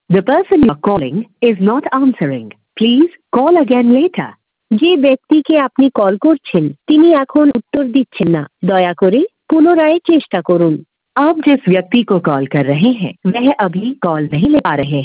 The person you are calling is not answering. Please call again later. যে ব্যক্তিকে আপনি call করছেন তিনি এখন উত্তর দিচ্ছেন না, দয়া করে পুনরায় চেষ্টা করুন। आप जिस व्यक्ति को कॉल कर रहे हैं वह अभी कॉल नहीं ले पा रहे हैं।